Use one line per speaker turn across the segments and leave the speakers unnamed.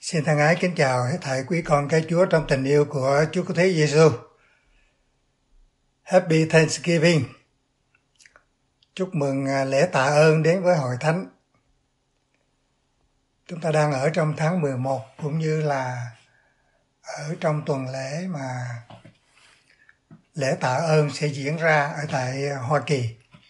Xin thân ái kính chào hết thảy quý con cái Chúa trong tình yêu của Chúa Cứu Thế Giêsu. Happy Thanksgiving. Chúc mừng lễ tạ ơn đến với hội thánh. Chúng ta đang ở trong tháng 11 cũng như là ở trong tuần lễ mà lễ tạ ơn sẽ diễn ra ở tại Hoa Kỳ.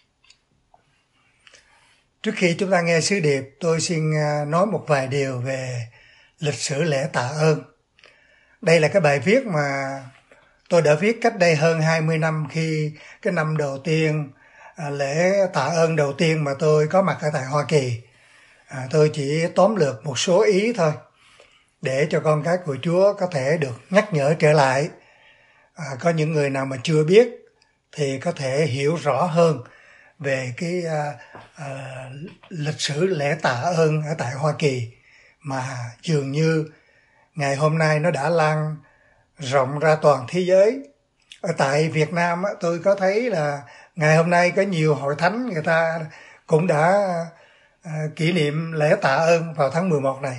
Trước khi chúng ta nghe sứ điệp, tôi xin nói một vài điều về lịch sử lễ tạ ơn. Đây là cái bài viết mà tôi đã viết cách đây hơn 20 năm khi cái năm đầu tiên, lễ tạ ơn đầu tiên mà tôi có mặt ở tại Hoa Kỳ. Tôi chỉ tóm lược một số ý thôi để cho con cái của Chúa có thể được nhắc nhở trở lại. Có những người nào mà chưa biết thì có thể hiểu rõ hơn về cái lịch sử lễ tạ ơn ở tại Hoa Kỳ mà dường như ngày hôm nay nó đã lan rộng ra toàn thế giới. Ở tại Việt Nam tôi có thấy là ngày hôm nay có nhiều hội thánh người ta cũng đã kỷ niệm lễ tạ ơn vào tháng 11 này.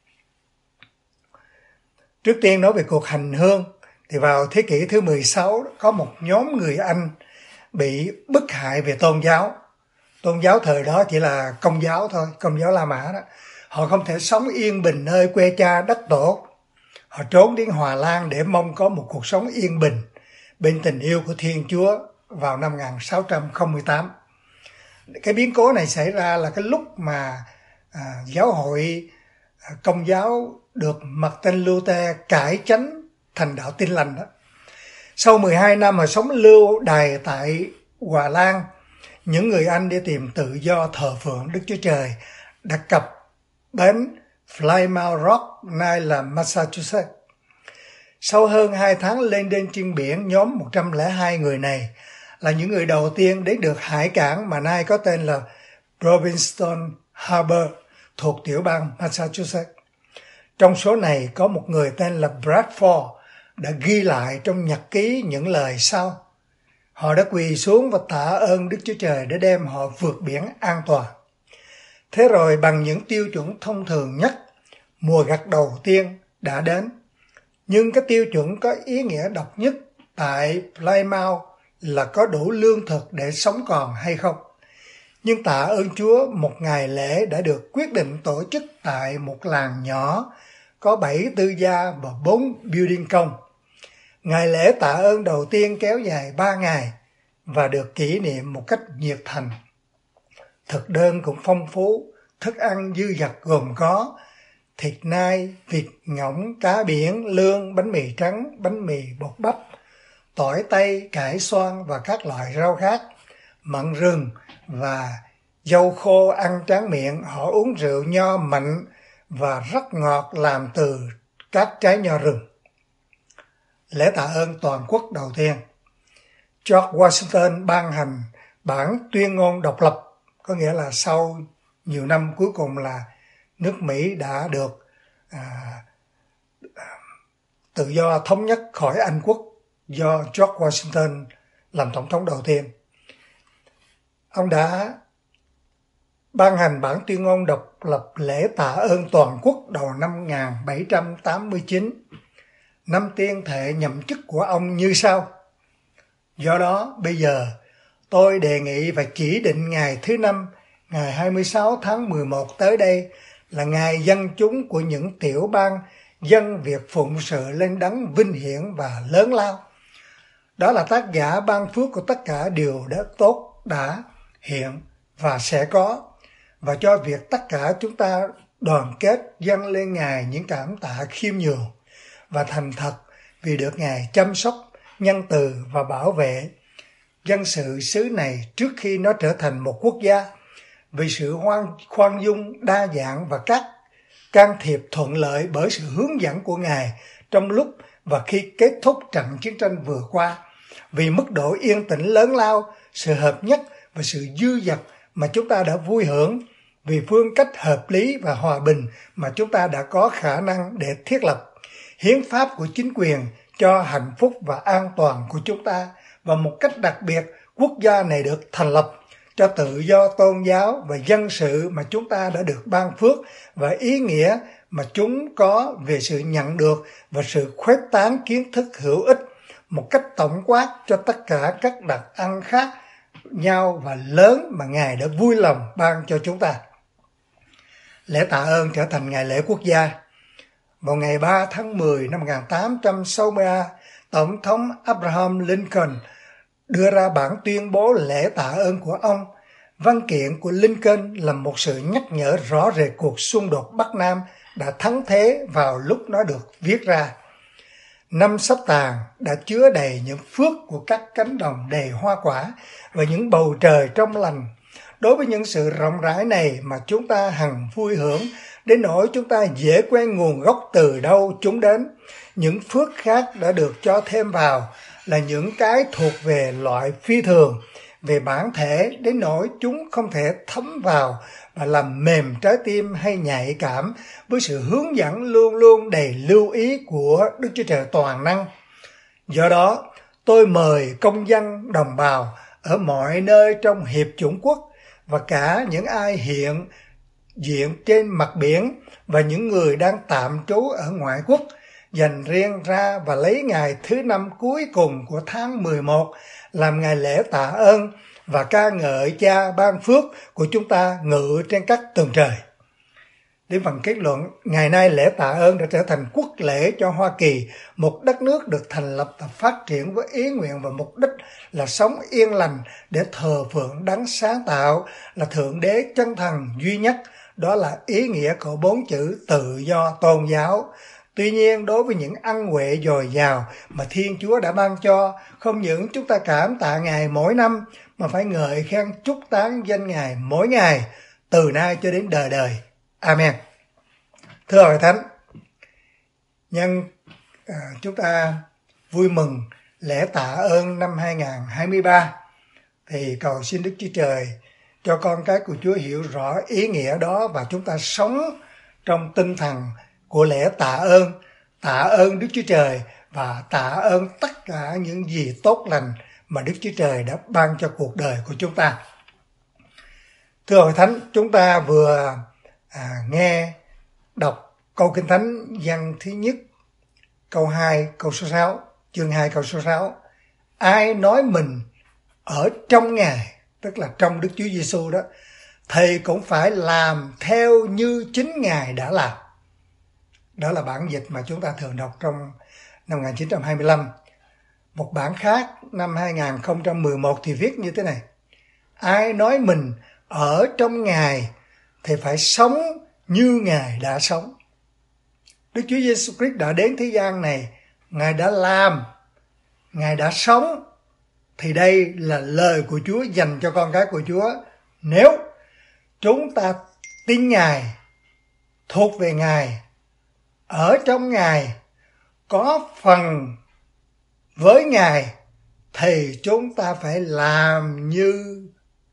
Trước tiên nói về cuộc hành hương thì vào thế kỷ thứ 16 có một nhóm người Anh bị bức hại về tôn giáo. Tôn giáo thời đó chỉ là Công giáo thôi, Công giáo La Mã đó. Họ không thể sống yên bình nơi quê cha đất tổ. Họ trốn đến Hòa Lan để mong có một cuộc sống yên bình bên tình yêu của Thiên Chúa vào năm 1608. Cái biến cố này xảy ra là cái lúc mà giáo hội Công giáo được Martin Luther cải chánh thành đạo Tin Lành đó. Sau 12 năm mà sống lưu đày tại Hòa Lan, những người Anh đi tìm tự do thờ phượng Đức Chúa Trời đã cập bến Plymouth Rock, nay là Massachusetts. Sau hơn 2 tháng lên đên trên biển, nhóm 102 người này là những người đầu tiên đến được hải cảng mà nay có tên là Provincetown Harbor thuộc tiểu bang Massachusetts. Trong số này có một người tên là Bradford đã ghi lại trong nhật ký những lời sau: họ đã quỳ xuống và tạ ơn Đức Chúa Trời để đem họ vượt biển an toàn. Thế rồi bằng những tiêu chuẩn thông thường nhất, mùa gặt đầu tiên đã đến. Nhưng cái tiêu chuẩn có ý nghĩa độc nhất tại Plymouth là có đủ lương thực để sống còn hay không. Nhưng tạ ơn Chúa, một ngày lễ đã được quyết định tổ chức tại một làng nhỏ có 7 tư gia và 4 building công. Ngày lễ tạ ơn đầu tiên kéo dài 3 ngày và được kỷ niệm một cách nhiệt thành. Thực đơn cũng phong phú, thức ăn dư dật gồm có thịt nai, vịt, ngỗng, cá biển, lương, bánh mì trắng, bánh mì bột bắp, tỏi tây, cải xoan và các loại rau khác, mận rừng và dâu khô ăn tráng miệng. Họ uống rượu nho mặn và rất ngọt làm từ các trái nho rừng. Lễ tạ ơn toàn quốc đầu tiên, George Washington ban hành bản tuyên ngôn độc lập, có nghĩa là sau nhiều năm cuối cùng là nước Mỹ đã được tự do thống nhất khỏi Anh quốc do George Washington làm tổng thống đầu tiên. Ông đã ban hành bản tuyên ngôn độc lập lễ tạ ơn toàn quốc đầu năm 1789. Năm tuyên thệ nhậm chức của ông như sau: do đó bây giờ tôi đề nghị và chỉ định ngày thứ năm, ngày 26 tháng 11 tới đây là ngày dân chúng của những tiểu bang dân việc phụng sự lên Đấng vinh hiển và lớn lao. Đó là tác giả ban phước của tất cả điều đã tốt, đã, hiện và sẽ có, và cho việc tất cả chúng ta đoàn kết dâng lên Ngài những cảm tạ khiêm nhường và thành thật vì được Ngài chăm sóc, nhân từ và bảo vệ dân sự xứ này trước khi nó trở thành một quốc gia, vì sự khoan dung đa dạng và các can thiệp thuận lợi bởi sự hướng dẫn của Ngài trong lúc và khi kết thúc trận chiến tranh vừa qua, vì mức độ yên tĩnh lớn lao, sự hợp nhất và sự dư dật mà chúng ta đã vui hưởng, vì phương cách hợp lý và hòa bình mà chúng ta đã có khả năng để thiết lập, hiến pháp của chính quyền cho hạnh phúc và an toàn của chúng ta, và một cách đặc biệt quốc gia này được thành lập cho tự do tôn giáo và dân sự mà chúng ta đã được ban phước và ý nghĩa mà chúng có về sự nhận được và sự khuếch tán kiến thức hữu ích một cách tổng quát cho tất cả các đặc ăn khác nhau và lớn mà Ngài đã vui lòng ban cho chúng ta. Lễ tạ ơn trở thành ngày lễ quốc gia. Vào ngày 3 tháng 10 năm 1863, Tổng thống Abraham Lincoln đưa ra bản tuyên bố lễ tạ ơn của ông. Văn kiện của Lincoln là một sự nhắc nhở rõ rệt cuộc xung đột Bắc Nam đã thắng thế vào lúc nó được viết ra. Năm Sắp Tàn đã chứa đầy những phước của các cánh đồng đầy hoa quả và những bầu trời trong lành. Đối với những sự rộng rãi này mà chúng ta hằng vui hưởng, đến nỗi chúng ta dễ quên nguồn gốc từ đâu chúng đến. Những phước khác đã được cho thêm vào là những cái thuộc về loại phi thường, về bản thể, đến nỗi chúng không thể thấm vào và làm mềm trái tim hay nhạy cảm với sự hướng dẫn luôn luôn đầy lưu ý của Đức Chúa Trời toàn năng. Do đó, tôi mời công dân đồng bào ở mọi nơi trong Hiệp chủng quốc và cả những ai hiện diện trên mặt biển và những người đang tạm trú ở ngoại quốc dành riêng ra và lấy ngày thứ năm cuối cùng của tháng 11 làm ngày lễ tạ ơn và ca ngợi Cha ban phước của chúng ta ngự trên các tầng trời. Đến phần kết luận, ngày nay lễ tạ ơn đã trở thành quốc lễ cho Hoa Kỳ, một đất nước được thành lập và phát triển với ý nguyện và mục đích là sống yên lành để thờ phượng đấng sáng tạo là Thượng Đế chân thần duy nhất. Đó là ý nghĩa của 4 chữ tự do tôn giáo. Tuy nhiên, đối với những ân huệ dồi dào mà Thiên Chúa đã ban cho, không những chúng ta cảm tạ Ngài mỗi năm, mà phải ngợi khen chúc tán danh Ngài mỗi ngày, từ nay cho đến đời đời. Amen. Thưa Hội Thánh, nhân chúng ta vui mừng lễ tạ ơn năm 2023, thì cầu xin Đức Chúa Trời cho con cái của Chúa hiểu rõ ý nghĩa đó và chúng ta sống trong tinh thần của lễ tạ ơn Đức Chúa Trời và tạ ơn tất cả những gì tốt lành mà Đức Chúa Trời đã ban cho cuộc đời của chúng ta. Thưa Hội Thánh, chúng ta vừa nghe đọc câu Kinh Thánh văn thứ nhất, câu 2, câu số 6, chương 2, câu số 6. Ai nói mình ở trong Ngài, tức là trong Đức Chúa Giêsu đó, thì cũng phải làm theo như chính Ngài đã làm. Đó là bản dịch mà chúng ta thường đọc trong năm 1925. Một bản khác năm 2011 thì viết như thế này: ai nói mình ở trong Ngài thì phải sống như Ngài đã sống. Đức Chúa Giêsu Christ đã đến thế gian này, Ngài đã làm, Ngài đã sống, thì đây là lời của Chúa dành cho con cái của Chúa. Nếu chúng ta tin Ngài, thuộc về Ngài, ở trong Ngài, có phần với Ngài, thì chúng ta phải làm như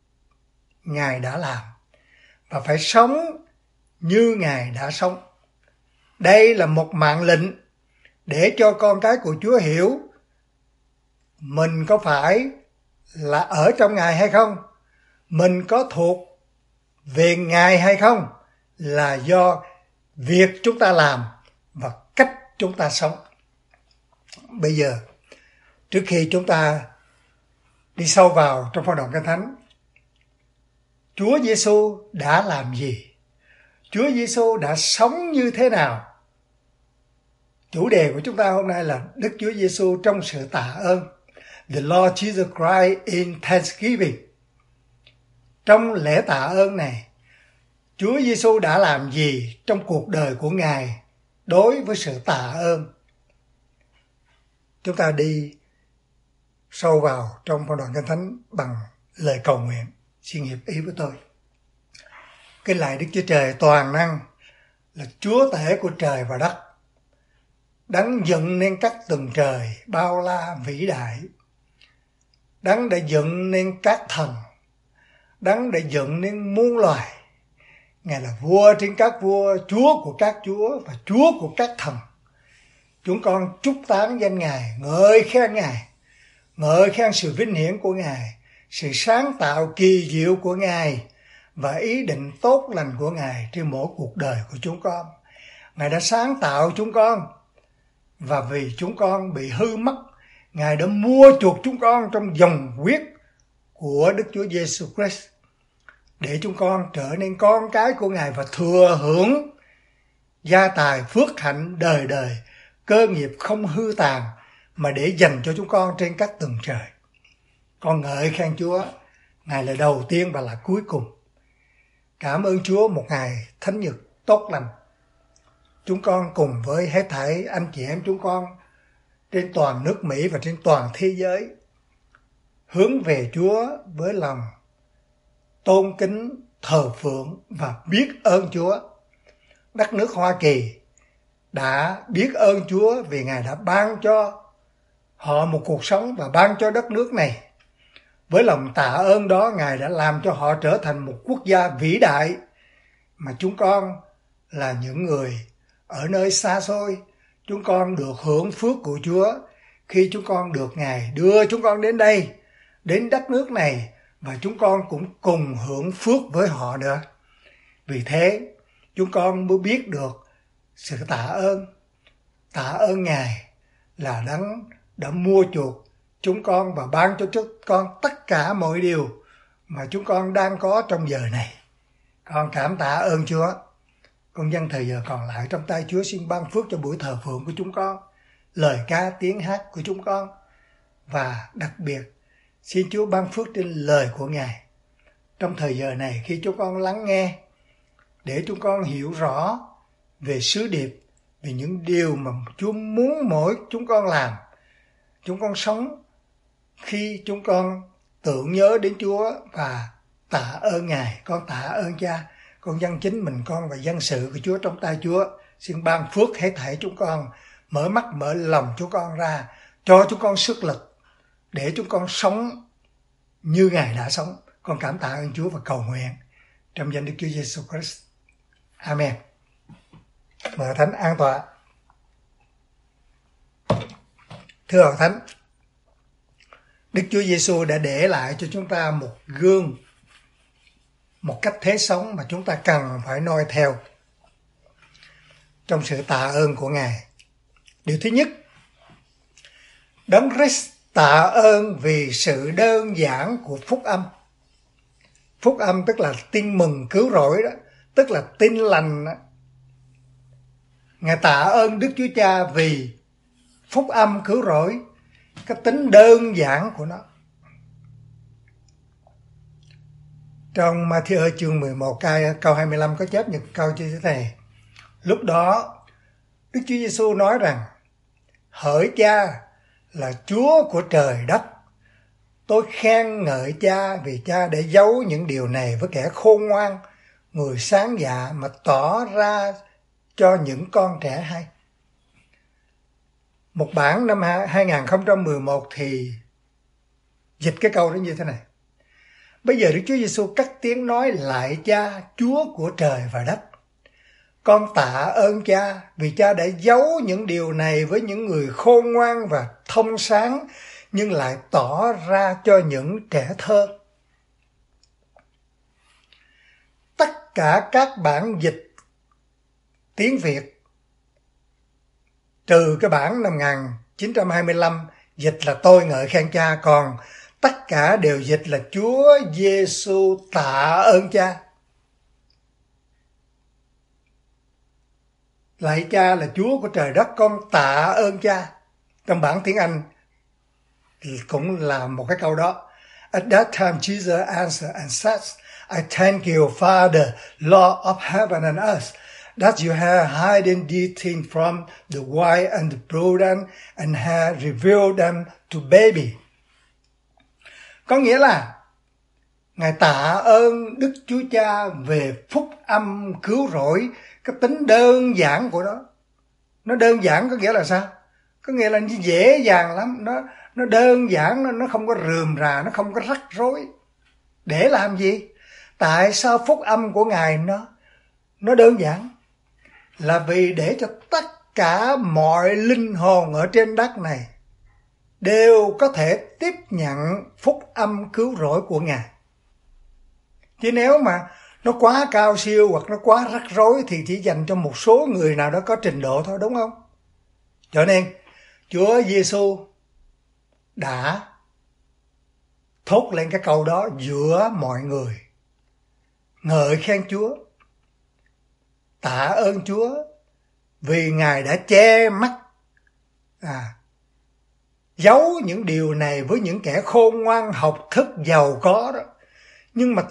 Ngài đã làm và phải sống như Ngài đã sống. Đây là một mạng lệnh để cho con cái của Chúa hiểu mình có phải là ở trong Ngài hay không, mình có thuộc về Ngài hay không, là do việc chúng ta làm và cách chúng ta sống. Bây giờ, trước khi chúng ta đi sâu vào trong phong đoạn Kinh Thánh, Chúa Giêsu đã làm gì? Chúa Giêsu đã sống như thế nào? Chủ đề của chúng ta hôm nay là Đức Chúa Giêsu trong sự tạ ơn. The Lord Jesus Christ in Thanksgiving. Trong lễ tạ ơn này, Chúa Giêsu đã làm gì trong cuộc đời của Ngài đối với sự tạ ơn? Chúng ta đi sâu vào trong phong đoạn Kinh Thánh bằng lời cầu nguyện. Xin hiệp ý với tôi. Kính lạy Đức Chúa Trời toàn năng, là Chúa tể của trời và đất, Đấng dựng nên các tầng trời bao la vĩ đại, Đấng đã dựng nên các thần, Đấng đã dựng nên muôn loài. Ngài là vua trên các vua, Chúa của các chúa và Chúa của các thần. Chúng con chúc tán danh Ngài, ngợi khen Ngài, ngợi khen sự vinh hiển của Ngài, sự sáng tạo kỳ diệu của Ngài và ý định tốt lành của Ngài trên mỗi cuộc đời của chúng con. Ngài đã sáng tạo chúng con, và vì chúng con bị hư mất, Ngài đã mua chuộc chúng con trong dòng huyết của Đức Chúa Giêsu Christ để chúng con trở nên con cái của Ngài và thừa hưởng gia tài phước hạnh đời đời, cơ nghiệp không hư tàn mà để dành cho chúng con trên các tầng trời. Con ngợi khen Chúa, Ngài là đầu tiên và là cuối cùng. Cảm ơn Chúa một ngày thánh nhật tốt lành. Chúng con cùng với hết thảy anh chị em chúng con trên toàn nước Mỹ và trên toàn thế giới hướng về Chúa với lòng tôn kính, thờ phượng và biết ơn Chúa. Đất nước Hoa Kỳ đã biết ơn Chúa vì Ngài đã ban cho họ một cuộc sống và ban cho đất nước này. Với lòng tạ ơn đó, Ngài đã làm cho họ trở thành một quốc gia vĩ đại, mà chúng con là những người ở nơi xa xôi, chúng con được hưởng phước của Chúa khi chúng con được Ngài đưa chúng con đến đây, đến đất nước này, và chúng con cũng cùng hưởng phước với họ nữa. Vì thế, chúng con mới biết được sự tạ ơn Ngài là Đấng đã mua chuộc chúng con và ban cho chúng con tất cả mọi điều mà chúng con đang có trong giờ này. Con cảm tạ ơn Chúa. Con dâng thời giờ còn lại trong tay Chúa, xin ban phước cho buổi thờ phượng của chúng con, lời ca tiếng hát của chúng con, và đặc biệt xin Chúa ban phước trên lời của Ngài trong thời giờ này khi chúng con lắng nghe, để chúng con hiểu rõ về sứ điệp, về những điều mà Chúa muốn mỗi chúng con làm. Chúng con sống khi chúng con tưởng nhớ đến Chúa và tạ ơn Ngài. Con tạ ơn Cha, con dâng chính mình con và dân sự của Chúa trong tay Chúa. Xin ban phước hết thảy chúng con, mở mắt mở lòng chúng con ra, cho chúng con sức lực để chúng con sống như Ngài đã sống. Con cảm tạ ơn Chúa và cầu nguyện trong danh Đức Chúa Giêsu Christ. Amen. Mời Thánh an tọa. Thưa Hội Thánh, Đức Chúa Giêsu đã để lại cho chúng ta một gương, một cách thế sống mà chúng ta cần phải noi theo trong sự tạ ơn của Ngài. Điều thứ nhất, Đấng Christ tạ ơn vì sự đơn giản của phúc âm. Phúc âm tức là tin mừng cứu rỗi đó, tức là tin lành đó. Ngài tạ ơn Đức Chúa Cha vì phúc âm cứu rỗi, cái tính đơn giản của nó. Trong Ma-thi-ơ chương 11 câu 25 có chép những câu như thế này. Lúc đó Đức Chúa Giêsu nói rằng: Hỡi Cha là Chúa của trời đất, tôi khen ngợi Cha vì Cha đã giấu những điều này với kẻ khôn ngoan, người sáng dạ, mà tỏ ra cho những con trẻ hay. Một bản năm 2011 thì dịch cái câu đó như thế này. Bây giờ Đức Chúa Giêsu cất tiếng nói lại Cha, Chúa của trời và đất. Con tạ ơn Cha vì Cha đã giấu những điều này với những người khôn ngoan và thông sáng, nhưng lại tỏ ra cho những trẻ thơ. Tất cả các bản dịch tiếng Việt, trừ cái bản năm 1925 dịch là Tôi ngợi khen Cha, còn tất cả đều dịch là Chúa Giêsu tạ ơn Cha. Lạy Cha là Chúa của trời đất, con tạ ơn Cha. Trong bản tiếng Anh thì cũng là một cái câu đó. At that time Jesus answered and said, I thank you, Father, Lord of heaven and earth, that you have hidden these things from the wise and the prudent and have revealed them to baby. Có nghĩa là Ngài tạ ơn Đức Chúa Cha về phúc âm cứu rỗi, cái tính đơn giản của nó. Nó đơn giản có nghĩa là sao? Có nghĩa là dễ dàng lắm, nó đơn giản, nó không có rườm rà, nó không có rắc rối. Để làm gì? Tại sao phúc âm của Ngài nó đơn giản? Là vì để cho tất cả mọi linh hồn ở trên đất này đều có thể tiếp nhận phúc âm cứu rỗi của Ngài. Chứ nếu mà nó quá cao siêu hoặc nó quá rắc rối thì chỉ dành cho một số người nào đó có trình độ thôi, đúng không? Cho nên Chúa Giêsu đã thốt lên cái câu đó giữa mọi người, ngợi khen Chúa, tạ ơn Chúa vì Ngài đã che mắt, giấu những điều này với những kẻ khôn ngoan học thức giàu có đó, nhưng mà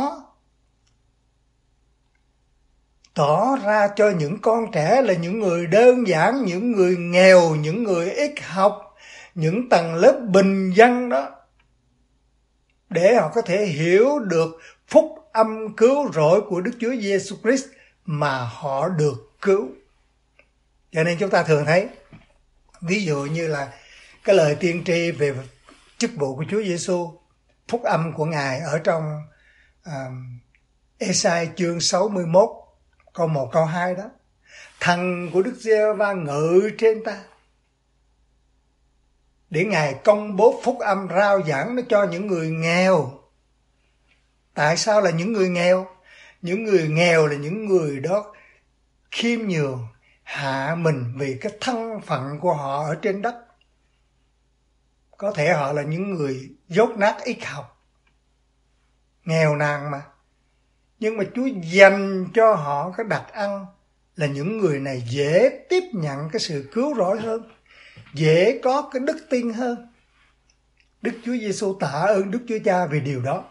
tỏ ra cho những con trẻ là những người đơn giản, những người nghèo, những người ít học, những tầng lớp bình dân đó, để họ có thể hiểu được phúc âm cứu rỗi của Đức Chúa Giêsu Christ mà họ được cứu. Cho nên chúng ta thường thấy, ví dụ như là cái lời tiên tri về chức vụ của Chúa Giêsu, phúc âm của Ngài ở trong Ê-sai chương 61 câu 1 câu 2 đó. Thần của Đức Giê-hô-va ngự trên ta, để Ngài công bố phúc âm rao giảng nó cho những người nghèo. Tại sao là những người nghèo? Những người nghèo là những người đó khiêm nhường, hạ mình vì cái thân phận của họ ở trên đất. Có thể họ là những người dốt nát ít học, nghèo nàn mà. Nhưng mà Chúa dành cho họ cái đặc ân là những người này dễ tiếp nhận cái sự cứu rỗi hơn, dễ có cái đức tin hơn. Đức Chúa Giêsu tạ ơn Đức Chúa Cha vì điều đó.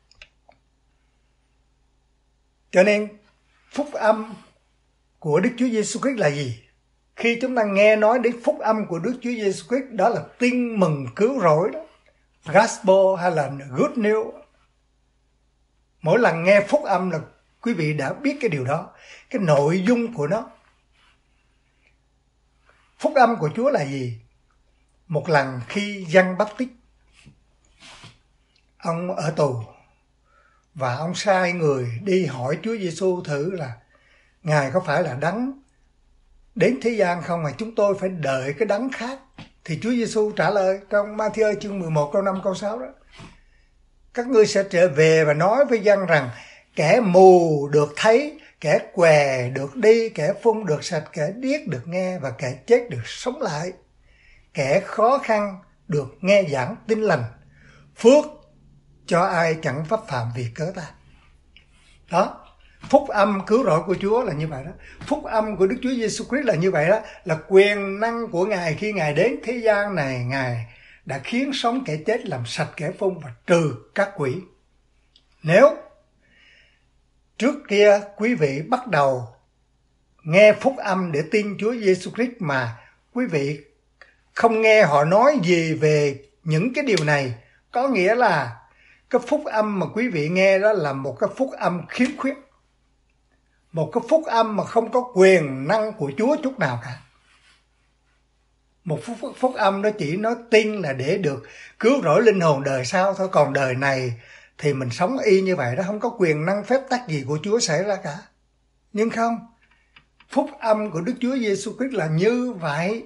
Cho nên phúc âm của Đức Chúa Giêsu Christ là gì? Khi chúng ta nghe nói đến phúc âm của Đức Chúa Giêsu Christ, đó là tin mừng cứu rỗi đó, gospel hay là good news. Mỗi lần nghe phúc âm là quý vị đã biết cái điều đó, cái nội dung của nó. Phúc âm của Chúa là gì? Một lần khi Giăng Báp-tít, ông ở tù, và ông sai người đi hỏi Chúa Giêsu thử là Ngài có phải là đấng đến thế gian không, mà chúng tôi phải đợi cái đấng khác. Thì Chúa Giêsu trả lời trong Ma-thi-ơ chương 11 câu 5 câu 6 đó: các ngươi sẽ trở về và nói với dân rằng kẻ mù được thấy, kẻ què được đi, kẻ phun được sạch, kẻ điếc được nghe, và kẻ chết được sống lại. Kẻ khó khăn được nghe giảng tin lành. Phước cho ai chẳng pháp phạm vì cớ ta. Đó, phúc âm cứu rỗi của Chúa là như vậy đó. Phúc âm của Đức Chúa Giêsu Christ là như vậy đó, là quyền năng của Ngài khi Ngài đến thế gian này. Ngài đã khiến sống kẻ chết, làm sạch kẻ phun và trừ các quỷ. Nếu trước kia quý vị bắt đầu nghe phúc âm để tin Chúa Giêsu Christ mà quý vị không nghe họ nói gì về những cái điều này, có nghĩa là cái phúc âm mà quý vị nghe đó là một cái phúc âm khiếm khuyết, một cái phúc âm mà không có quyền năng của Chúa chút nào cả. Một phúc âm đó chỉ nói tin là để được cứu rỗi linh hồn đời sau thôi, còn đời này thì mình sống y như vậy đó, không có quyền năng phép tắc gì của Chúa xảy ra cả. Nhưng không, phúc âm của Đức Chúa Giêsu Christ là như vậy.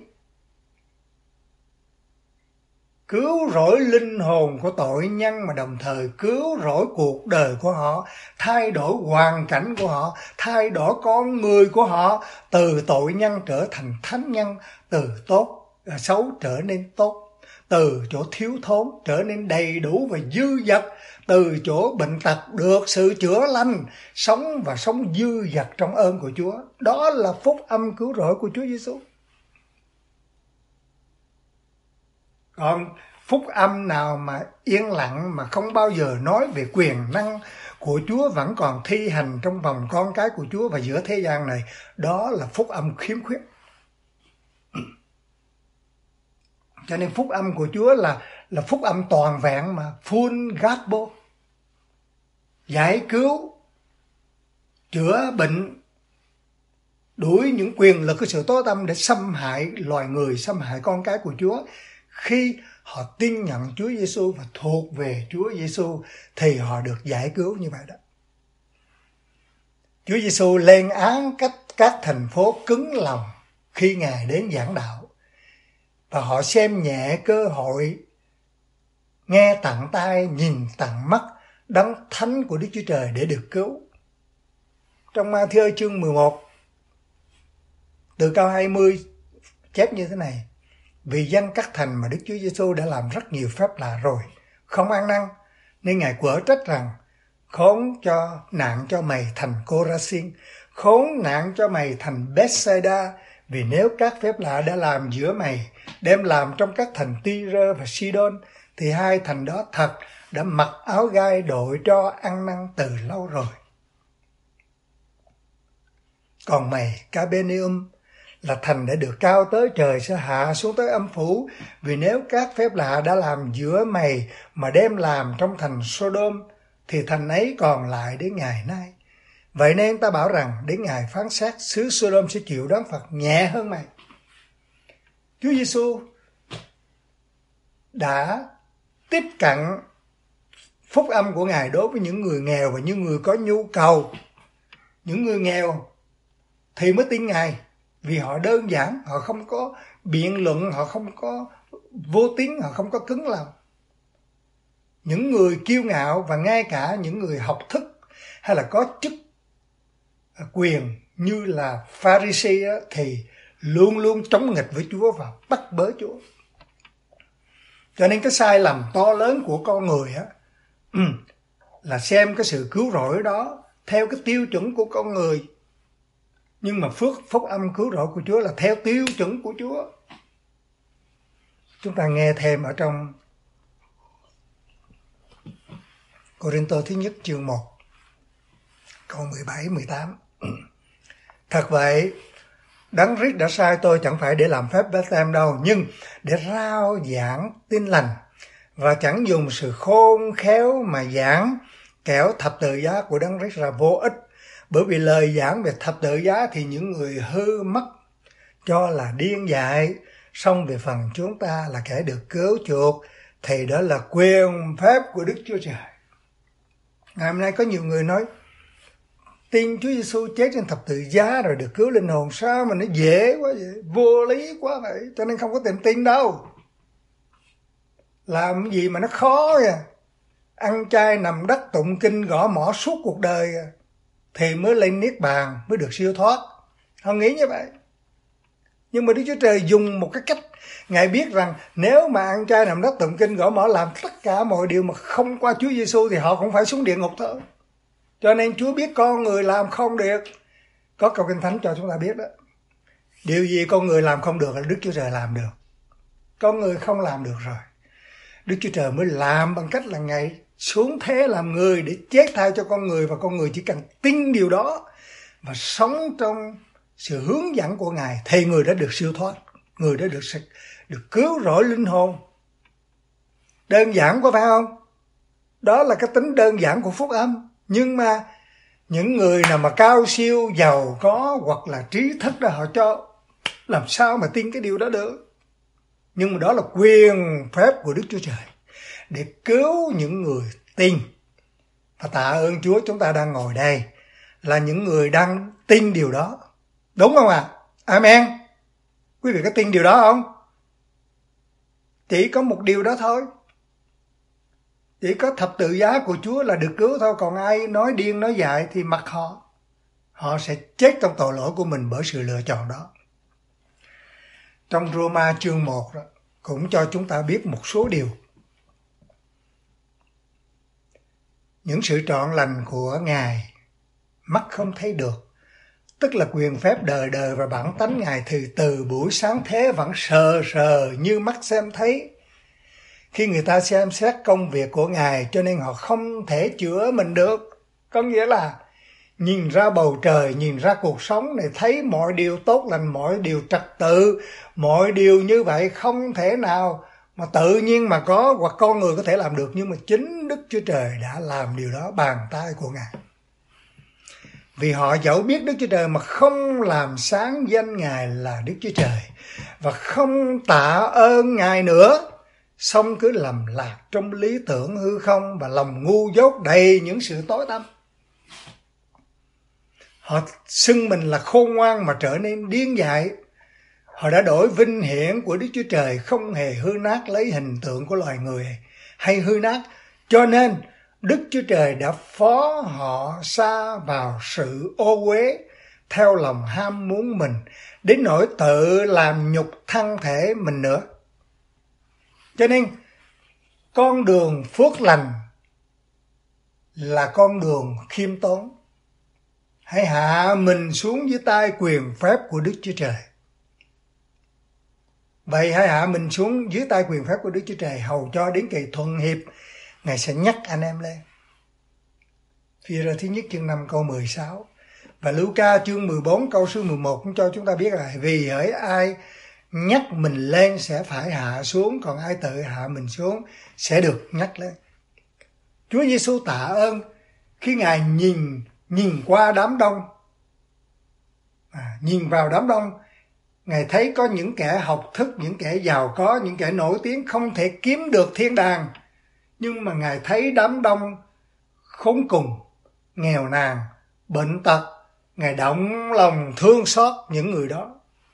Cứu rỗi linh hồn của tội nhân, mà đồng thời cứu rỗi cuộc đời của họ, thay đổi hoàn cảnh của họ, thay đổi con người của họ, từ tội nhân trở thành thánh nhân, từ xấu trở nên tốt, từ chỗ thiếu thốn trở nên đầy đủ và dư dật, từ chỗ bệnh tật được sự chữa lành, sống và sống dư dật trong ơn của Chúa. Đó là phúc âm cứu rỗi của Chúa Giêsu. Còn phúc âm nào mà yên lặng, mà không bao giờ nói về quyền năng của Chúa vẫn còn thi hành trong vòng con cái của Chúa và giữa thế gian này, đó là phúc âm khiếm khuyết. Cho nên phúc âm của Chúa là phúc âm toàn vẹn mà, full gospel. Giải cứu, chữa bệnh, đuổi những quyền lực của sự tối tăm để xâm hại loài người, xâm hại con cái của Chúa. Khi họ tin nhận Chúa Giêsu và thuộc về Chúa Giêsu thì họ được giải cứu như vậy đó. Chúa Giêsu lên án các thành phố cứng lòng khi Ngài đến giảng đạo. và họ xem nhẹ cơ hội nghe tận tai, nhìn tận mắt đấng thánh của Đức Chúa Trời để được cứu. Trong Ma-thi-ơ chương 11 từ câu 20 chép như thế này: vì danh các thành mà Đức Chúa Giêsu đã làm rất nhiều phép lạ rồi, không ăn năn, nên Ngài quở trách rằng: khốn cho nạn cho mày thành Cô-ra-xin, khốn nạn cho mày thành Bét-sai-đa, vì nếu các phép lạ đã làm giữa mày đem làm trong các thành Ty-rơ và Si-đôn, thì hai thành đó thật đã mặc áo gai đội cho ăn năn từ lâu rồi. Còn mày, Ca-bê-nê-um, là thành đã được cao tới trời sẽ hạ xuống tới âm phủ, vì nếu các phép lạ đã làm giữa mày mà đem làm trong thành Sô-đôm, thì thành ấy còn lại đến ngày nay. Vậy nên ta bảo rằng đến ngày phán xét, xứ Sô-đôm sẽ chịu đón phạt nhẹ hơn mày. Chúa Giêsu đã tiếp cận phúc âm của Ngài đối với những người nghèo và những người có nhu cầu. Những người nghèo thì mới tin Ngài, vì họ đơn giản, họ không có biện luận, họ không có vô tín, họ không có cứng lòng. Những người kiêu ngạo và ngay cả những người học thức hay là có chức quyền như là Pha-ri-si thì luôn luôn chống nghịch với Chúa và bắt bớ Chúa. Cho nên cái sai lầm to lớn của con người là xem cái sự cứu rỗi đó theo cái tiêu chuẩn của con người. Nhưng mà phúc âm cứu rỗi của Chúa là theo tiêu chuẩn của Chúa. Chúng ta nghe thêm ở trong Cô-rinh-tô thứ nhất chương 1 câu 17-18. Thật vậy, Đấng Christ đã sai tôi chẳng phải để làm phép báp-têm đâu, nhưng để rao giảng tin lành, và chẳng dùng sự khôn khéo mà giảng, kẻo thập tự giá của Đấng Christ là vô ích. Bởi vì lời giảng về thập tự giá thì những người hư mất cho là điên dại, song về phần chúng ta là kẻ được cứu chuộc thì đó là quyền phép của Đức Chúa Trời. Ngày hôm nay có nhiều người nói tin Chúa Giêsu chết trên thập tự giá rồi được cứu linh hồn, sao mà nó dễ quá vậy, vô lý quá vậy, cho nên không có tiệm tin đâu. Làm cái gì mà nó khó kìa, ăn chay nằm đất tụng kinh gõ mõ suốt cuộc đời thì mới lên niết bàn, mới được siêu thoát. Họ nghĩ như vậy. Nhưng mà Đức Chúa Trời dùng một cái cách, Ngài biết rằng nếu mà ăn chay nằm đất tụng kinh gõ mõ làm tất cả mọi điều mà không qua Chúa Giêsu thì họ cũng phải xuống địa ngục thôi. Cho nên Chúa biết con người làm không được. Có câu Kinh Thánh cho chúng ta biết đó. Điều gì con người làm không được là Đức Chúa Trời làm được. Con người không làm được rồi. Đức Chúa Trời mới làm bằng cách là Ngài xuống thế làm người để chết thay cho con người, và con người chỉ cần tin điều đó và sống trong sự hướng dẫn của Ngài thì người đã được siêu thoát, người đã được cứu rỗi linh hồn. Đơn giản quá phải không? Đó là cái tính đơn giản của phúc âm. Nhưng mà những người nào mà cao siêu, giàu có hoặc là trí thức đó họ cho, làm sao mà tin cái điều đó được? Nhưng mà đó là quyền phép của Đức Chúa Trời để cứu những người tin. Và tạ ơn Chúa, chúng ta đang ngồi đây là những người đang tin điều đó. Đúng không ạ? Amen. Quý vị có tin điều đó không? Chỉ có một điều đó thôi. Chỉ có thập tự giá của Chúa là được cứu thôi. Còn ai nói điên nói dại thì mặc họ. Họ sẽ chết trong tội lỗi của mình bởi sự lựa chọn đó. Trong Roma chương 1 đó, cũng cho chúng ta biết một số điều. Những sự trọn lành của Ngài mắt không thấy được, tức là quyền phép đời đời và bản tánh Ngài thì từ buổi sáng thế vẫn sờ sờ như mắt xem thấy. Khi người ta xem xét công việc của Ngài cho nên họ không thể chữa mình được. Có nghĩa là nhìn ra bầu trời, nhìn ra cuộc sống này thấy mọi điều tốt lành, mọi điều trật tự, mọi điều như vậy không thể nào mà tự nhiên mà có hoặc con người có thể làm được. Nhưng mà chính Đức Chúa Trời đã làm điều đó, bàn tay của Ngài. Vì họ dẫu biết Đức Chúa Trời mà không làm sáng danh Ngài là Đức Chúa Trời và không tạ ơn Ngài nữa, xong cứ lầm lạc trong lý tưởng hư không và lòng ngu dốt đầy những sự tối tăm. Họ xưng mình là khôn ngoan mà trở nên điên dại. Họ đã đổi vinh hiển của Đức Chúa Trời không hề hư nát lấy hình tượng của loài người hay hư nát, cho nên Đức Chúa Trời đã phó họ sa vào sự ô uế theo lòng ham muốn mình, đến nỗi tự làm nhục thân thể mình nữa. Cho nên con đường phước lành là con đường khiêm tốn. Hãy hạ mình xuống dưới tay quyền phép của Đức Chúa Trời. Vậy hãy hạ mình xuống dưới tay quyền phép của Đức Chúa Trời, hầu cho đến kỳ thuận hiệp Ngài sẽ nhắc anh em lên. Phi-e-rơ thứ nhất chương 5 câu 16 và Luca chương 14 câu số 11 cũng cho chúng ta biết là vì hỡi ai nhắc mình lên sẽ phải hạ xuống, còn ai tự hạ mình xuống sẽ được nhắc lên. Chúa Giêsu tạ ơn khi Ngài nhìn qua đám đông, nhìn vào đám đông, Ngài thấy có những kẻ học thức, những kẻ giàu có, những kẻ nổi tiếng không thể kiếm được thiên đàng, nhưng mà Ngài thấy đám đông khốn cùng, nghèo nàn, bệnh tật, Ngài động lòng thương xót những người đó.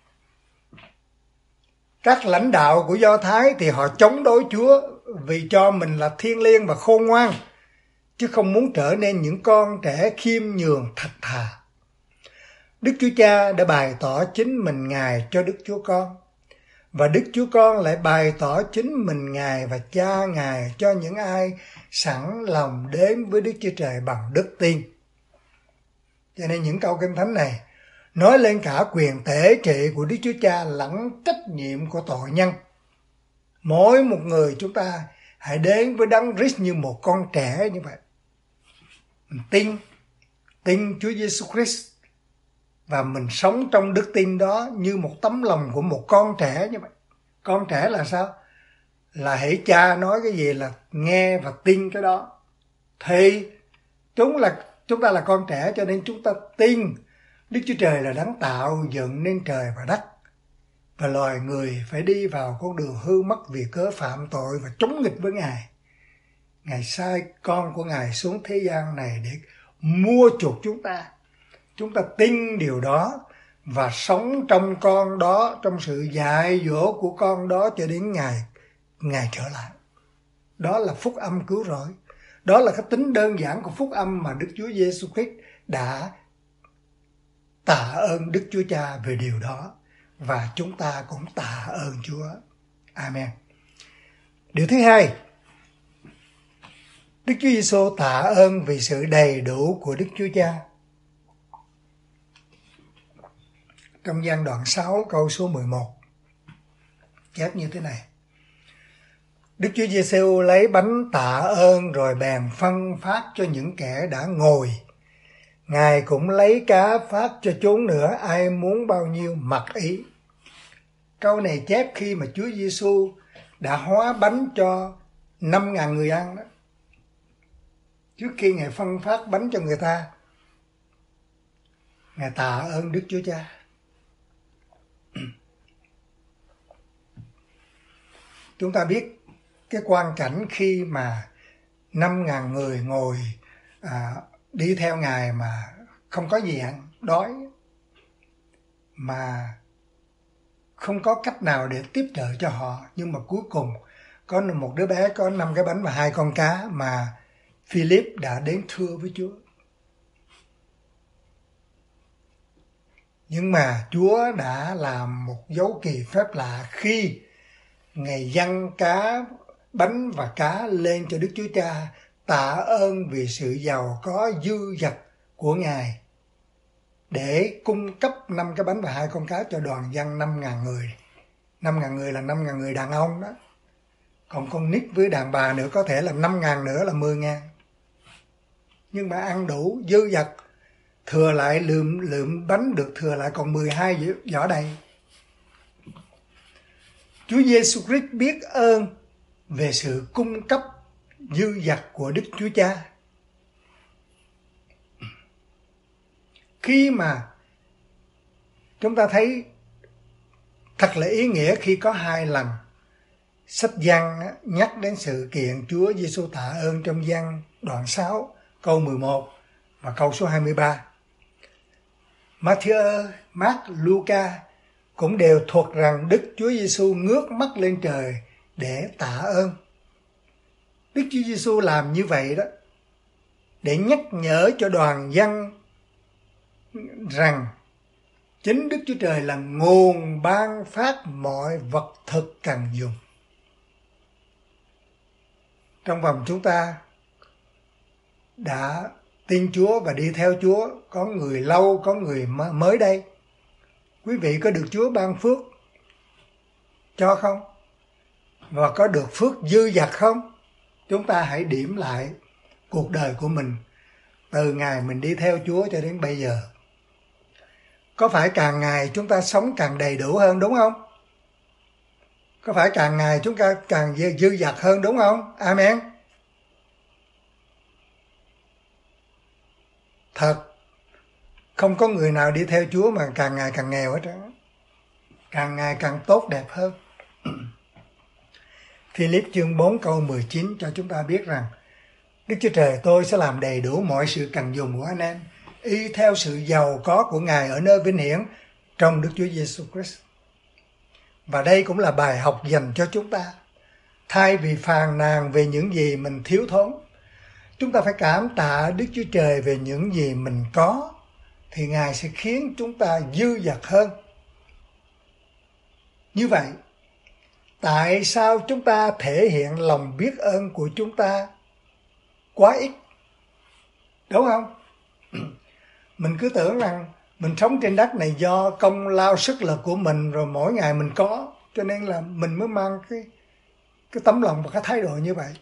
Các lãnh đạo của Do Thái thì họ chống đối Chúa vì cho mình là thiêng liêng và khôn ngoan, chứ không muốn trở nên những con trẻ khiêm nhường thật thà. Đức Chúa Cha đã bày tỏ chính mình Ngài cho Đức Chúa Con, và Đức Chúa Con lại bày tỏ chính mình Ngài và Cha Ngài cho những ai sẵn lòng đến với Đức Chúa Trời bằng đức tin. Cho nên những câu Kinh Thánh này nói lên cả quyền tể trị của Đức Chúa Cha lẫn trách nhiệm của tội nhân. Mỗi một người chúng ta hãy đến với Đấng Christ như một con trẻ như vậy. Mình tin Chúa Giêsu Christ và mình sống trong đức tin đó như một tấm lòng của một con trẻ như vậy. Con trẻ là sao? Là hễ cha nói cái gì là nghe và tin cái đó. Thì chúng ta là con trẻ, cho nên chúng ta tin Đức Chúa Trời là đấng tạo dựng nên trời và đất, và loài người phải đi vào con đường hư mất vì cớ phạm tội và chống nghịch với Ngài. Ngài sai con của Ngài xuống thế gian này để mua chuộc chúng ta. Chúng ta tin điều đó và sống trong con đó, trong sự dạy dỗ của con đó cho đến Ngài trở lại. Đó là phúc âm cứu rỗi. Đó là cái tính đơn giản của phúc âm mà Đức Chúa Giêsu Christ đã tạ ơn Đức Chúa Cha về điều đó, và chúng ta cũng tạ ơn Chúa. Amen. Điều thứ hai, Đức Chúa Giêsu tạ ơn vì sự đầy đủ của Đức Chúa Cha. Trong Giăng đoạn 6 câu số 11 chép như thế này: Đức Chúa Giêsu lấy bánh tạ ơn rồi bèn phân phát cho những kẻ đã ngồi. Ngài cũng lấy cá phát cho chúng nữa, ai muốn bao nhiêu mặc ý. Câu này chép khi mà Chúa Giêsu đã hóa bánh cho 5.000 người ăn đó. Trước khi Ngài phân phát bánh cho người ta, Ngài tạ ơn Đức Chúa Cha. Chúng ta biết cái quang cảnh khi mà 5.000 người ngồi đi theo Ngài mà không có gì ăn, đói, mà không có cách nào để tiếp trợ cho họ. Nhưng mà cuối cùng có một đứa bé có 5 cái bánh và 2 con cá mà Philip đã đến thưa với Chúa. Nhưng mà Chúa đã làm một dấu kỳ phép lạ khi Ngài dâng bánh và cá lên cho Đức Chúa Cha, tạ ơn vì sự giàu có dư dật của Ngài để cung cấp 5 cái bánh và 2 con cá cho đoàn dân 5.000 người. 5.000 người là 5.000 người đàn ông đó. Còn con nít với đàn bà nữa có thể là 5.000 nữa là 10.000. Nhưng mà ăn đủ dư dật, thừa lại lượm bánh được thừa lại còn 12 giỏ đầy. Chúa Giêsu Christ biết ơn về sự cung cấp dư dật của Đức Chúa Cha. Khi mà chúng ta thấy thật là ý nghĩa khi có 2 lần sách Giăng nhắc đến sự kiện Chúa Giêsu tạ ơn trong Giăng đoạn 6 câu 11 và câu số 23. Matthew, Mark, Luca cũng đều thuộc rằng Đức Chúa Giêsu ngước mắt lên trời để tạ ơn. Đức Chúa Giêsu làm như vậy đó để nhắc nhở cho đoàn dân rằng chính Đức Chúa Trời là nguồn ban phát mọi vật thực cần dùng. Trong vòng chúng ta đã tin Chúa và đi theo Chúa, có người lâu, có người mới đây. Quý vị có được Chúa ban phước cho không? Và có được phước dư dật không? Chúng ta hãy điểm lại cuộc đời của mình từ ngày mình đi theo Chúa cho đến bây giờ. Có phải càng ngày chúng ta sống càng đầy đủ hơn, đúng không? Có phải càng ngày chúng ta càng dư dật hơn, đúng không? Amen. Thật, không có người nào đi theo Chúa mà càng ngày càng nghèo hết trơn. Càng ngày càng tốt đẹp hơn. Philip chương 4 câu 19 cho chúng ta biết rằng Đức Chúa Trời tôi sẽ làm đầy đủ mọi sự cần dùng của anh em, y theo sự giàu có của Ngài ở nơi vinh hiển trong Đức Chúa Giêsu Christ. Và đây cũng là bài học dành cho chúng ta. Thay vì phàn nàn về những gì mình thiếu thốn, chúng ta phải cảm tạ Đức Chúa Trời về những gì mình có, thì Ngài sẽ khiến chúng ta dư dật hơn. Như vậy, tại sao chúng ta thể hiện lòng biết ơn của chúng ta quá ít? Đúng không? Mình cứ tưởng rằng mình sống trên đất này do công lao sức lực của mình, rồi mỗi ngày mình có, cho nên là mình mới mang cái tấm lòng và cái thái độ như vậy.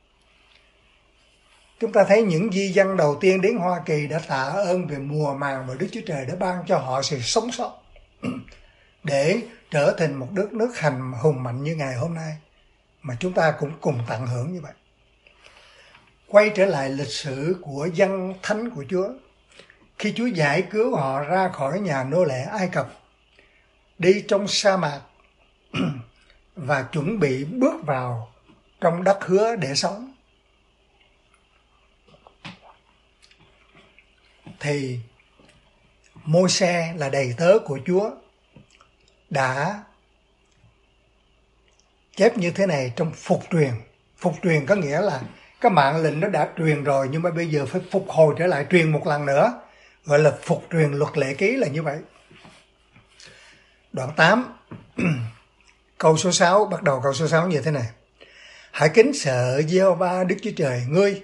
Chúng ta thấy những di dân đầu tiên đến Hoa Kỳ đã tạ ơn về mùa màng và Đức Chúa Trời đã ban cho họ sự sống sót để trở thành một đất nước hùng mạnh như ngày hôm nay, mà chúng ta cũng cùng tận hưởng như vậy. Quay trở lại lịch sử của dân thánh của Chúa, khi Chúa giải cứu họ ra khỏi nhà nô lệ Ai Cập, đi trong sa mạc và chuẩn bị bước vào trong đất hứa để sống, thì Môi-se là đầy tớ của Chúa đã chép như thế này trong phục truyền. Phục truyền có nghĩa là cái mạng lệnh nó đã truyền rồi, nhưng mà bây giờ phải phục hồi trở lại, truyền một lần nữa, gọi là phục truyền luật lệ ký là như vậy. Đoạn 8 câu số 6, bắt đầu câu số 6 như thế này: hãy kính sợ Giê-hô-va Đức Chúa Trời ngươi,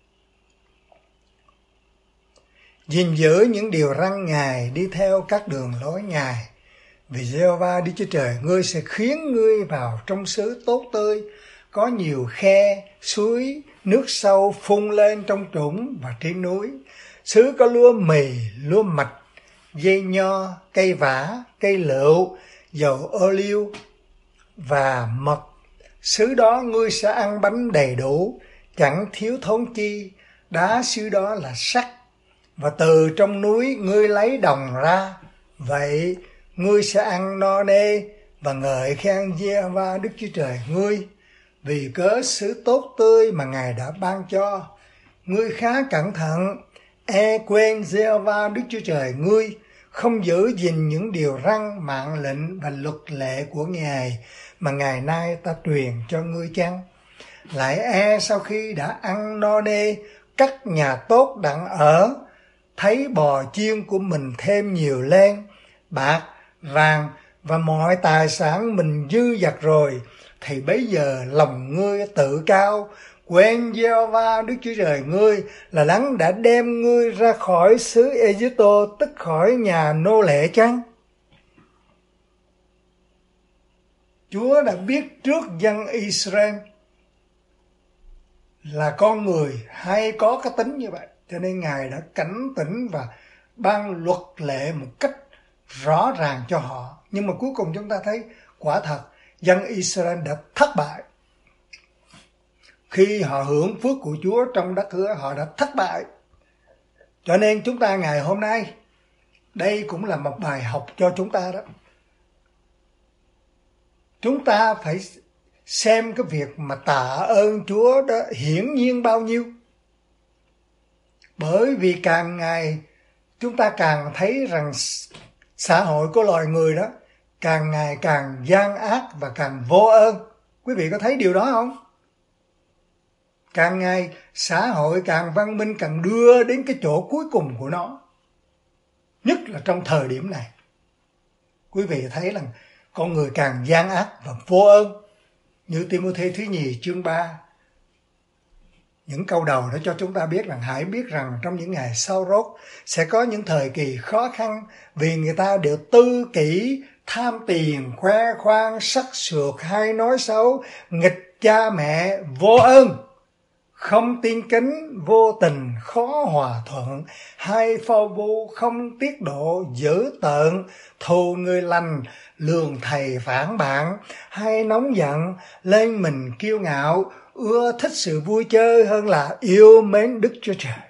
gìn giữ những điều răn Ngài, đi theo các đường lối Ngài, vì Giê-hô-va Đức Chúa Trời ngươi sẽ khiến ngươi vào trong xứ tốt tươi, có nhiều khe, suối, nước sâu phun lên trong trũng và trên núi, xứ có lúa mì, lúa mạch, dây nho, cây vả, cây lựu, dầu ô liu và mật. Xứ đó ngươi sẽ ăn bánh đầy đủ, chẳng thiếu thốn chi, đá xứ đó là sắt, và từ trong núi ngươi lấy đồng ra. Vậy ngươi sẽ ăn no nê và ngợi khen Giê-hô-va Đức Chúa Trời ngươi, vì cớ xứ tốt tươi mà Ngài đã ban cho. Ngươi khá cẩn thận, quên Giê-hô-va Đức Chúa Trời ngươi, không giữ gìn những điều răn, mạng lệnh và luật lệ của Ngài mà ngày nay ta truyền cho ngươi chăng? Lại sau khi đã ăn no nê, cất nhà tốt đặng ở, thấy bò chiên của mình thêm nhiều lên, bạc, vàng và mọi tài sản mình dư dật rồi, thì bấy giờ lòng ngươi tự cao, quên Giê-hô-va Đức Chúa Trời ngươi là đấng đã đem ngươi ra khỏi xứ Ê-díp-tô, tức khỏi nhà nô lệ chăng? Chúa đã biết trước dân Israel là con người hay có cái tính như vậy, cho nên Ngài đã cảnh tỉnh và ban luật lệ một cách rõ ràng cho họ. Nhưng mà cuối cùng chúng ta thấy quả thật dân Israel đã thất bại. Khi họ hưởng phước của Chúa trong đất hứa, họ đã thất bại. Cho nên chúng ta ngày hôm nay, đây cũng là một bài học cho chúng ta đó. Chúng ta phải xem cái việc mà tạ ơn Chúa đó hiển nhiên bao nhiêu. Bởi vì càng ngày chúng ta càng thấy rằng xã hội của loài người đó càng ngày càng gian ác và càng vô ơn. Quý vị có thấy điều đó không? Càng ngày xã hội càng văn minh, càng đưa đến cái chỗ cuối cùng của nó. Nhất là trong thời điểm này. Quý vị thấy là con người càng gian ác và vô ơn. Như Timôthê thứ nhì chương 3. Những câu đầu đó cho chúng ta biết rằng hãy biết rằng trong những ngày sau rốt sẽ có những thời kỳ khó khăn, vì người ta đều tư kỷ, tham tiền, khoe khoang, sắc sược, hay nói xấu, nghịch cha mẹ, vô ơn, không tin kính, vô tình, khó hòa thuận, hay phao vu, không tiết độ, dữ tợn, thù người lành, lường thầy phản bạn, hay nóng giận, lên mình kiêu ngạo, ưa thích sự vui chơi hơn là yêu mến Đức Chúa Trời.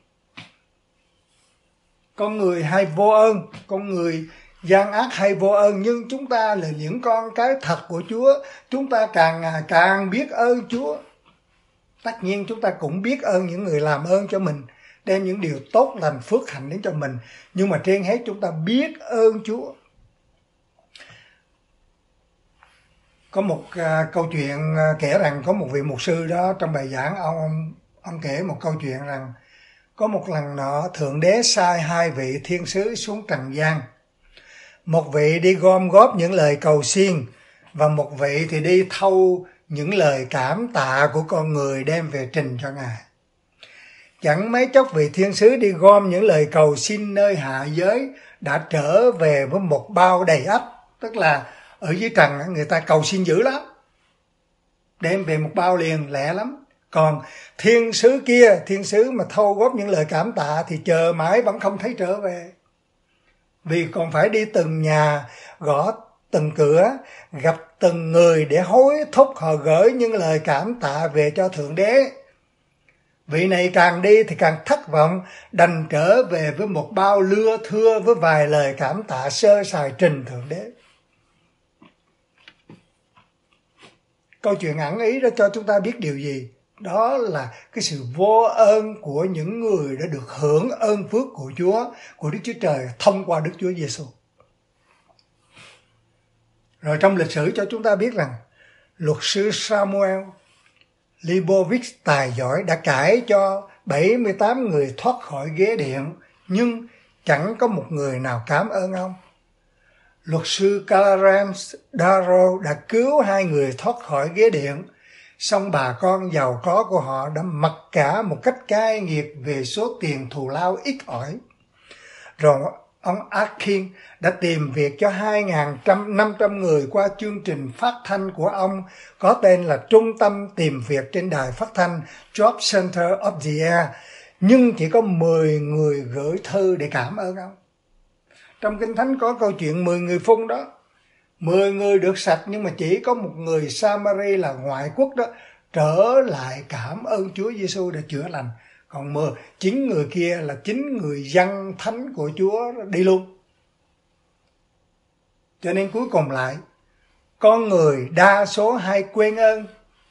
Con người hay vô ơn, con người gian ác hay vô ơn, nhưng chúng ta là những con cái thật của Chúa, chúng ta càng biết ơn Chúa. Tất nhiên chúng ta cũng biết ơn những người làm ơn cho mình, đem những điều tốt lành phước hạnh đến cho mình, nhưng mà trên hết chúng ta biết ơn Chúa. Có một câu chuyện kể rằng có một vị mục sư đó, trong bài giảng ông kể một câu chuyện rằng có một lần nọ Thượng Đế sai hai vị thiên sứ xuống trần gian. Một vị đi gom góp những lời cầu xin, và một vị thì đi thâu những lời cảm tạ của con người đem về trình cho Ngài. Chẳng mấy chốc vị thiên sứ đi gom những lời cầu xin nơi hạ giới đã trở về với một bao đầy ắp. Tức là ở dưới trần người ta cầu xin dữ lắm, đem về một bao liền lẹ lắm. Còn thiên sứ kia, thiên sứ mà thâu góp những lời cảm tạ thì chờ mãi vẫn không thấy trở về, vì còn phải đi từng nhà, gõ từng cửa, gặp từng người để hối thúc họ gửi những lời cảm tạ về cho Thượng Đế. Vị này càng đi thì càng thất vọng, đành trở về với một bao lưa thưa với vài lời cảm tạ sơ sài trình Thượng Đế. Câu chuyện ẩn ý đó cho chúng ta biết điều gì? Đó là cái sự vô ơn của những người đã được hưởng ơn phước của Chúa, của Đức Chúa Trời thông qua Đức Chúa Giêsu. Rồi trong lịch sử cho chúng ta biết rằng luật sư Samuel Leibowitz tài giỏi đã cãi cho 78 người thoát khỏi ghế điện, nhưng chẳng có một người nào cảm ơn ông. Luật sư Clarence Darrow đã cứu 2 người thoát khỏi ghế điện, song bà con giàu có của họ đã mặc cả một cách cay nghiệt về số tiền thù lao ít ỏi. Rồi ông Atkin đã tìm việc cho 2.500 người qua chương trình phát thanh của ông có tên là Trung tâm tìm việc trên đài phát thanh Job Center of the Air, nhưng chỉ có 10 người gửi thư để cảm ơn ông. Trong Kinh Thánh có câu chuyện 10 người phun đó, 10 người được sạch, nhưng mà chỉ có một người Samari là ngoại quốc đó trở lại cảm ơn Chúa Giêsu đã chữa lành. Còn 9 người kia là 9 người dân thánh của Chúa đi luôn. Cho nên cuối cùng lại, con người đa số hay quên ơn.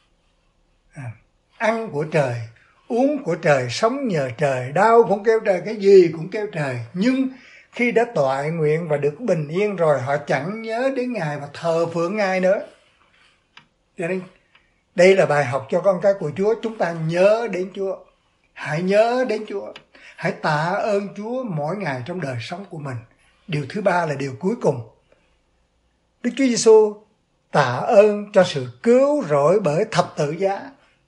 Ăn của trời, uống của trời, sống nhờ trời, đau cũng kêu trời, cái gì cũng kêu trời. Nhưng khi đã toại nguyện và được bình yên rồi, họ chẳng nhớ đến Ngài và thờ phượng Ngài nữa. Cho nên đây là bài học cho con cái của Chúa. Chúng ta nhớ đến Chúa. Hãy nhớ đến Chúa. Hãy tạ ơn Chúa mỗi ngày trong đời sống của mình. Điều thứ ba là điều cuối cùng. Đức Chúa Giêsu tạ ơn cho sự cứu rỗi bởi thập tự giá.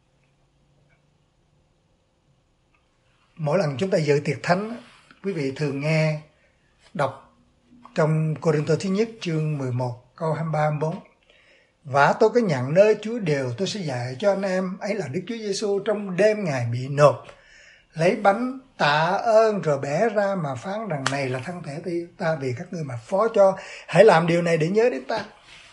Mỗi lần chúng ta dự tiệc thánh, quý vị thường nghe đọc trong Cô-rinh-tô thứ nhất chương 11 câu 23-24. Và tôi có nhận nơi Chúa điều tôi sẽ dạy cho anh em, ấy là Đức Chúa Giêsu trong đêm Ngài bị nộp, lấy bánh tạ ơn rồi bẻ ra mà phán rằng này là thân thể ta vì các ngươi mà phó cho, hãy làm điều này để nhớ đến ta.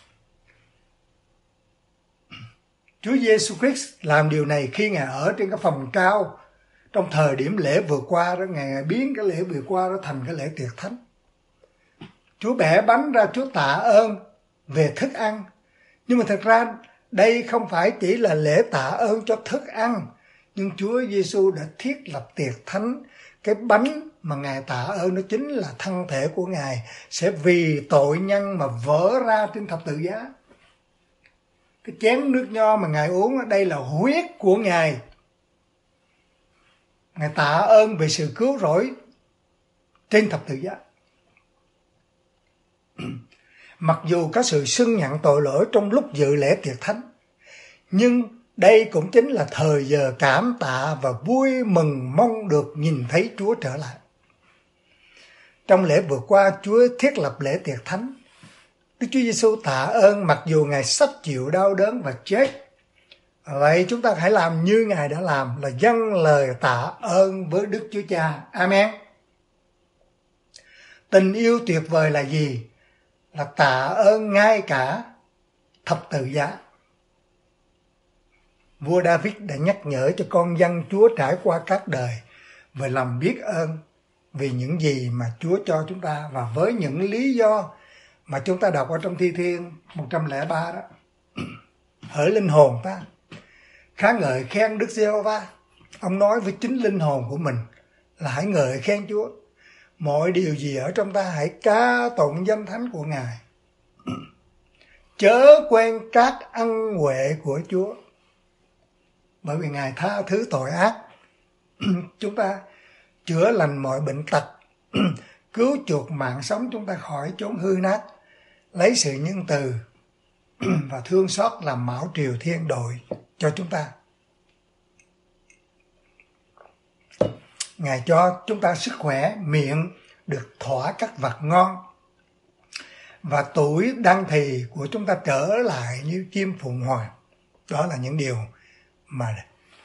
Chúa Giêsu Christ làm điều này khi Ngài ở trên cái phòng cao, trong thời điểm lễ vừa qua đó, Ngài biến cái lễ vừa qua đó thành cái lễ tiệc thánh. Chúa bẻ bánh ra, Chúa tạ ơn về thức ăn. Nhưng mà thật ra đây không phải chỉ là lễ tạ ơn cho thức ăn, nhưng Chúa Giêsu đã thiết lập tiệc thánh cái bánh mà Ngài tạ ơn nó chính là thân thể của Ngài sẽ vì tội nhân mà vỡ ra trên thập tự giá. Cái chén nước nho mà Ngài uống ở đây là huyết của Ngài. Ngài tạ ơn về sự cứu rỗi trên thập tự giá. Mặc dù có sự xưng nhận tội lỗi trong lúc dự lễ tiệc thánh, nhưng đây cũng chính là thời giờ cảm tạ và vui mừng mong được nhìn thấy Chúa trở lại. Trong lễ vừa qua, Chúa thiết lập lễ tiệc thánh. Đức Chúa Giêsu tạ ơn mặc dù Ngài sắp chịu đau đớn và chết. Vậy chúng ta hãy làm như Ngài đã làm, là dâng lời tạ ơn với Đức Chúa Cha. Amen. Tình yêu tuyệt vời là gì? Là tạ ơn ngay cả thập tự giá. Vua David đã nhắc nhở cho con dân Chúa trải qua các đời về lòng biết ơn vì những gì mà Chúa cho chúng ta, và với những lý do mà chúng ta đọc ở trong Thi Thiên 103 đó. Hỡi linh hồn ta, khá ngợi khen Đức Giê-hô-va. Ông nói với chính linh hồn của mình là hãy ngợi khen Chúa. Mọi điều gì ở trong ta hãy ca tụng danh thánh của Ngài. Chớ quên các ân huệ của Chúa, bởi vì Ngài tha thứ tội ác. Chúng ta chữa lành mọi bệnh tật, cứu chuộc mạng sống chúng ta khỏi chốn hư nát, lấy sự nhân từ và thương xót làm mão triều thiên đội cho chúng ta. Ngài cho chúng ta sức khỏe, miệng được thỏa các vật ngon, và tuổi đăng thì của chúng ta trở lại như chim phụng hoàng. Đó là những điều mà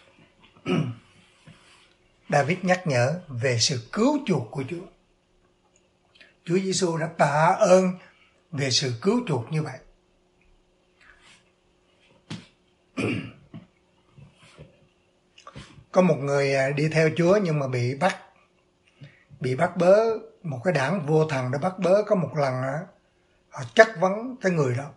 David nhắc nhở về sự cứu chuộc của Chúa. Chúa Giêsu đã tạ ơn về sự cứu chuộc như vậy. Có một người đi theo Chúa nhưng mà bị bắt bớ. Một cái đảng vô thần đã bắt bớ. Có một lần họ chất vấn cái người đó,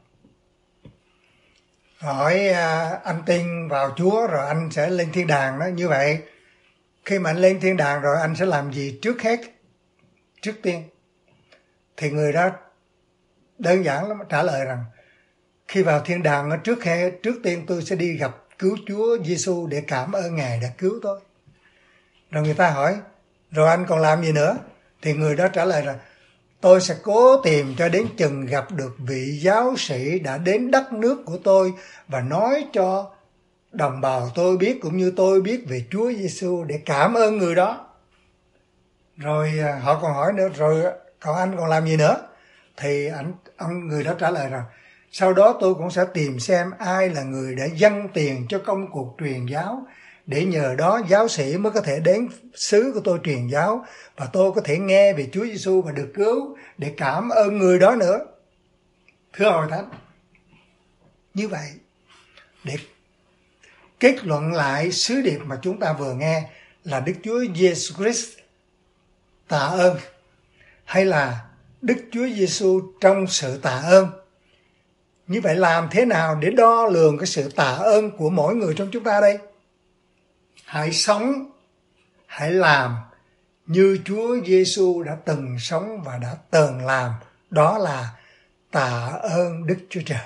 hỏi anh tin vào Chúa rồi anh sẽ lên thiên đàng đó. Như vậy khi mà anh lên thiên đàng rồi anh sẽ làm gì trước hết, trước tiên? Thì người đó đơn giản lắm, trả lời rằng khi vào thiên đàng trước tiên tôi sẽ đi gặp cứu Chúa Giêsu để cảm ơn Ngài đã cứu tôi. Rồi người ta hỏi rồi anh còn làm gì nữa? Thì người đó trả lời rằng tôi sẽ cố tìm cho đến chừng gặp được vị giáo sĩ đã đến đất nước của tôi và nói cho đồng bào tôi biết cũng như tôi biết về Chúa Giêsu để cảm ơn người đó. Rồi họ còn hỏi nữa, rồi còn anh còn làm gì nữa? Thì người đó trả lời rằng sau đó tôi cũng sẽ tìm xem ai là người đã dâng tiền cho công cuộc truyền giáo, để nhờ đó giáo sĩ mới có thể đến xứ của tôi truyền giáo và tôi có thể nghe về Chúa Giêsu và được cứu, để cảm ơn người đó nữa. Thưa Hội Thánh, như vậy để kết luận lại sứ điệp mà chúng ta vừa nghe là Đức Chúa Giêsu Christ tạ ơn, hay là Đức Chúa Giêsu trong sự tạ ơn. Như vậy làm thế nào để đo lường cái sự tạ ơn của mỗi người trong chúng ta đây? Hãy sống, hãy làm như Chúa Giêsu đã từng sống và đã từng làm. Đó là tạ ơn Đức Chúa Trời.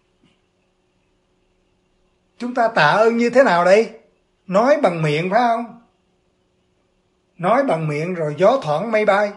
Chúng ta tạ ơn như thế nào đây? Nói bằng miệng phải không? Nói bằng miệng rồi gió thoảng mây bay.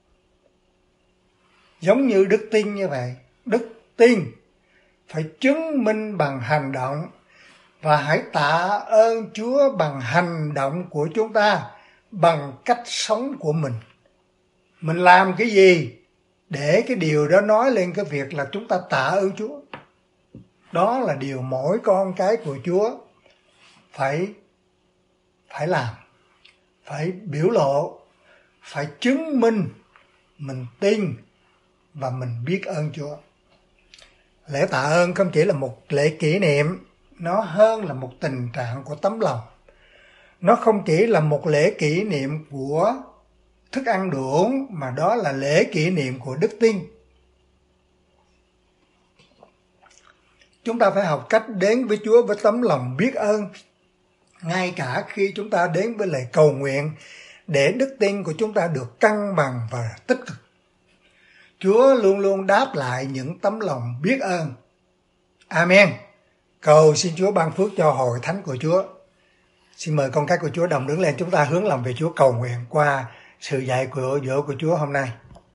Giống như đức tin như vậy. Đức tin phải chứng minh bằng hành động, và hãy tạ ơn Chúa bằng hành động của chúng ta, bằng cách sống của mình. Mình làm cái gì để cái điều đó nói lên cái việc là chúng ta tạ ơn Chúa. Đó là điều mỗi con cái của Chúa phải làm, phải biểu lộ, phải chứng minh mình tin và mình biết ơn Chúa. Lễ tạ ơn không chỉ là một lễ kỷ niệm, nó hơn là một tình trạng của tấm lòng. Nó không chỉ là một lễ kỷ niệm của thức ăn đồ uống, mà đó là lễ kỷ niệm của đức tin. Chúng ta phải học cách đến với Chúa với tấm lòng biết ơn, ngay cả khi chúng ta đến với lời cầu nguyện để đức tin của chúng ta được cân bằng và tích cực. Chúa luôn luôn đáp lại những tấm lòng biết ơn. Amen. Cầu xin Chúa ban phước cho hội thánh của Chúa. Xin mời con cái của Chúa đồng đứng lên, chúng ta hướng lòng về Chúa cầu nguyện qua sự dạy của Chúa hôm nay.